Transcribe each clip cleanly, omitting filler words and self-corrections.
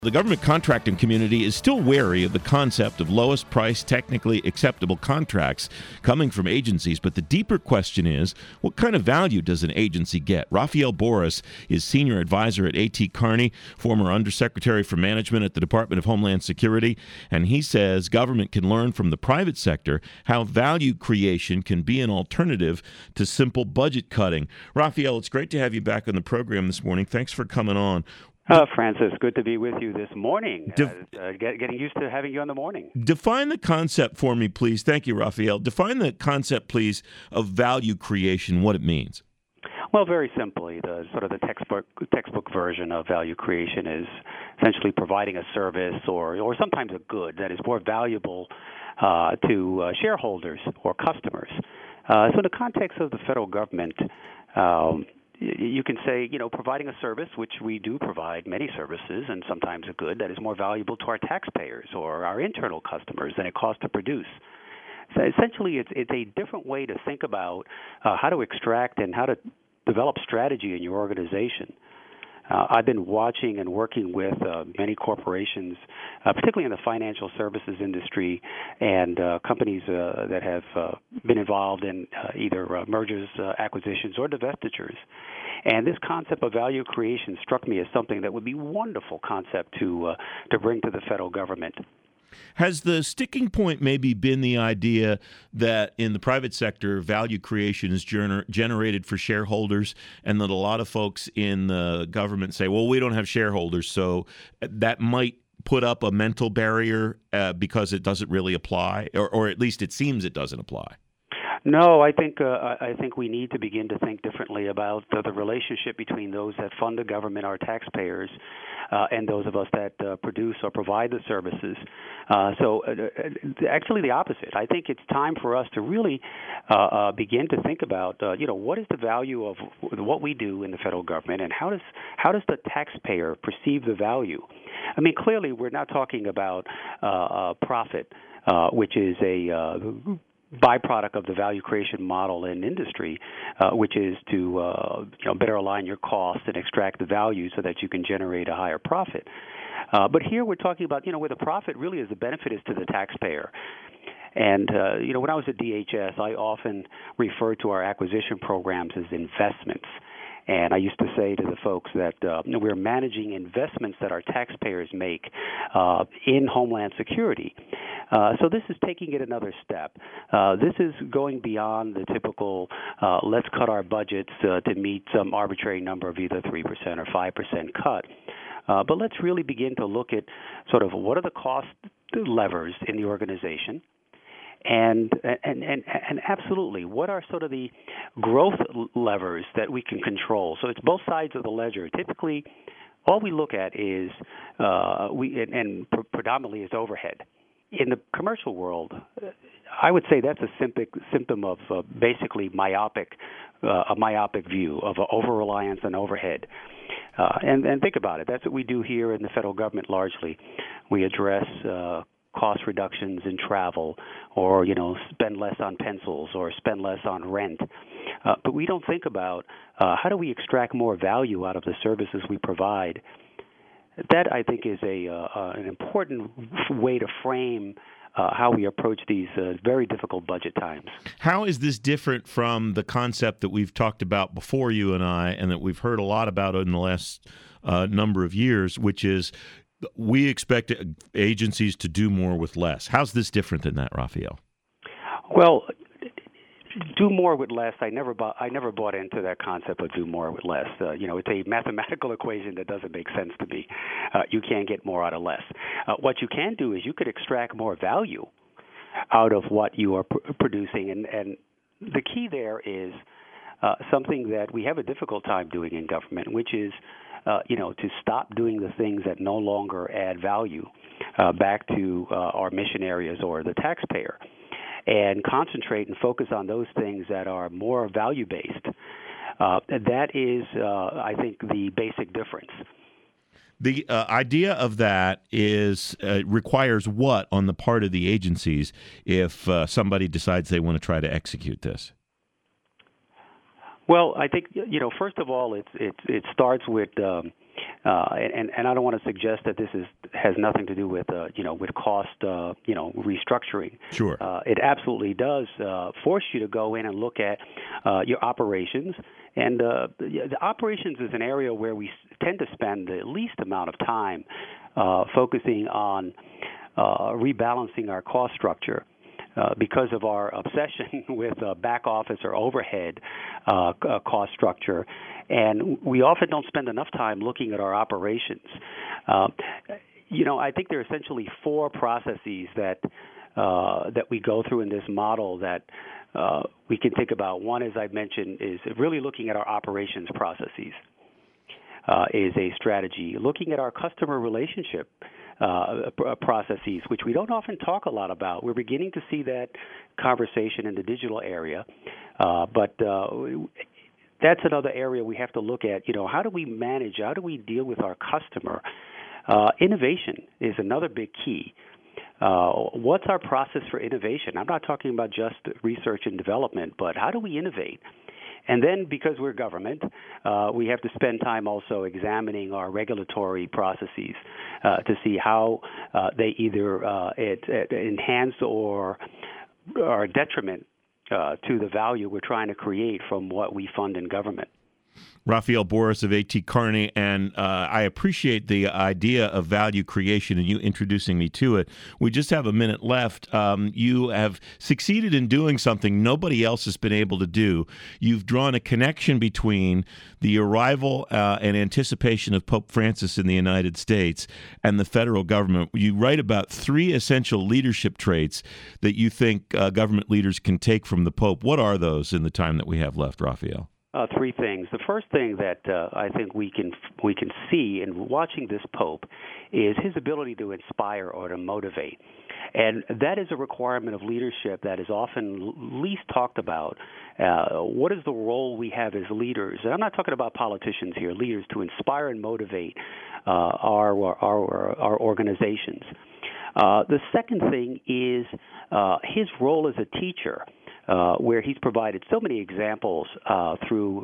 The government contracting community is still wary of the concept of lowest price, technically acceptable contracts coming from agencies, but the deeper question is, what kind of value does an agency get? Rafael Borras is senior advisor at A.T. Kearney, former undersecretary for management at the Department of Homeland Security, and he says government can learn from the private sector how value creation can be an alternative to simple budget cutting. Rafael, it's great to have you back on the program this morning. Thanks for coming on. Francis, good to be with you this morning. Getting used to having you on the morning. Define the concept for me, please. Thank you, Rafael. Define the concept, please, of value creation, what it means. Well, very simply, the textbook version of value creation is essentially providing a service or sometimes a good that is more valuable to shareholders or customers. So in the context of the federal government, you can say, providing a service, which we do provide many services, and sometimes a good that is more valuable to our taxpayers or our internal customers than it costs to produce. So essentially, it's a different way to think about how to extract and how to develop strategy in your organization. I've been watching and working with many corporations, particularly in the financial services industry, and companies that have been involved in either mergers, acquisitions, or divestitures. And this concept of value creation struck me as something that would be a wonderful concept to bring to the federal government. Has the sticking point maybe been the idea that in the private sector, value creation is generated for shareholders, and that a lot of folks in the government say, well, we don't have shareholders, so that might put up a mental barrier because it doesn't really apply, or at least it seems it doesn't apply? No, I think we need to begin to think differently about the relationship between those that fund the government, our taxpayers, and those of us that produce or provide the services. So actually the opposite. I think it's time for us to really begin to think about, what is the value of what we do in the federal government, and how does the taxpayer perceive the value? I mean, clearly we're not talking about profit, which is a byproduct of the value creation model in industry, which is to better align your costs and extract the value so that you can generate a higher profit. But here we're talking about where the profit really is, the benefit is to the taxpayer. And when I was at DHS, I often referred to our acquisition programs as investments. And I used to say to the folks that we're managing investments that our taxpayers make in Homeland Security. So this is taking it another step. This is going beyond the typical let's cut our budgets to meet some arbitrary number of either 3% or 5% cut. But let's really begin to look at sort of what are the cost levers in the organization. And absolutely, what are sort of the growth levers that we can control? So it's both sides of the ledger. Typically, all we look at is predominantly is overhead. In the commercial world, I would say that's a symptom of basically a myopic view of over-reliance on overhead. And think about it. That's what we do here in the federal government largely. We address cost reductions in travel, or spend less on pencils, or spend less on rent. But we don't think about how do we extract more value out of the services we provide. That, I think, is an important way to frame how we approach these very difficult budget times. How is this different from the concept that we've talked about before, you and I, and that we've heard a lot about in the last number of years, which is we expect agencies to do more with less? How's this different than that, Rafael? Well, do more with less. I never bought into that concept of do more with less. It's a mathematical equation that doesn't make sense to me. You can't get more out of less. What you can do is you could extract more value out of what you are producing, and the key there is something that we have a difficult time doing in government, which is to stop doing the things that no longer add value back to our mission areas or the taxpayer, and concentrate and focus on those things that are more value-based. That is, I think, the basic difference. The idea of that is requires what on the part of the agencies if somebody decides they want to try to execute this? Well, I think first of all, it starts with And I don't want to suggest that this has nothing to do with with cost restructuring. Sure. It absolutely does force you to go in and look at your operations. And the operations is an area where we tend to spend the least amount of time focusing on rebalancing our cost structure. Because of our obsession with back office or overhead cost structure, and we often don't spend enough time looking at our operations. I think there are essentially four processes that we go through in this model that we can think about. One, as I mentioned, is really looking at our operations processes. Is a strategy. Looking at our customer relationship processes, which we don't often talk a lot about. We're beginning to see that conversation in the digital area, but that's another area we have to look at. How do we manage, how do we deal with our customer? Innovation is another big key. What's our process for innovation? I'm not talking about just research and development, but how do we innovate? And then, because we're government, we have to spend time also examining our regulatory processes to see how they either enhance or are a detriment to the value we're trying to create from what we fund in government. Rafael Borras of A.T. Kearney, and I appreciate the idea of value creation and you introducing me to it. We just have a minute left. You have succeeded in doing something nobody else has been able to do. You've drawn a connection between the arrival and anticipation of Pope Francis in the United States and the federal government. You write about three essential leadership traits that you think government leaders can take from the Pope. What are those in the time that we have left, Rafael? Three things. The first thing that I think we can see in watching this Pope is his ability to inspire or to motivate. And that is a requirement of leadership that is often least talked about. What is the role we have as leaders? And I'm not talking about politicians here, leaders to inspire and motivate our organizations. The second thing is his role as a teacher. Where he's provided so many examples through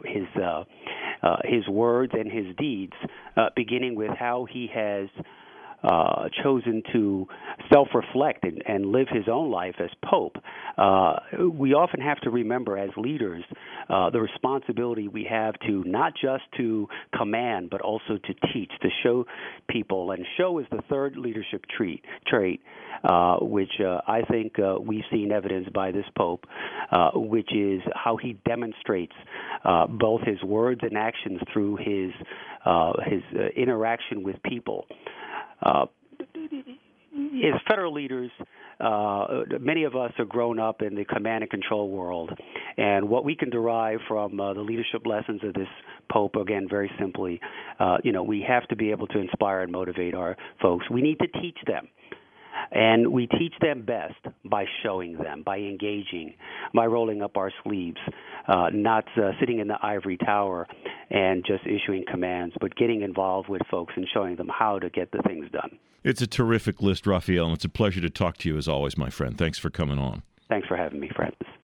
his words and his deeds, beginning with how he has chosen to self-reflect and live his own life as Pope. We often have to remember as leaders the responsibility we have to not just to command, but also to teach, to show people. And show is the third leadership trait, which I think we've seen evidence by this Pope, which is how he demonstrates both his words and actions through his interaction with people. As federal leaders, many of us are grown up in the command and control world, and what we can derive from the leadership lessons of this Pope, again, very simply, we have to be able to inspire and motivate our folks. We need to teach them. And we teach them best by showing them, by engaging, by rolling up our sleeves, not sitting in the ivory tower and just issuing commands, but getting involved with folks and showing them how to get the things done. It's a terrific list, Rafael, and it's a pleasure to talk to you as always, my friend. Thanks for coming on. Thanks for having me, Francis.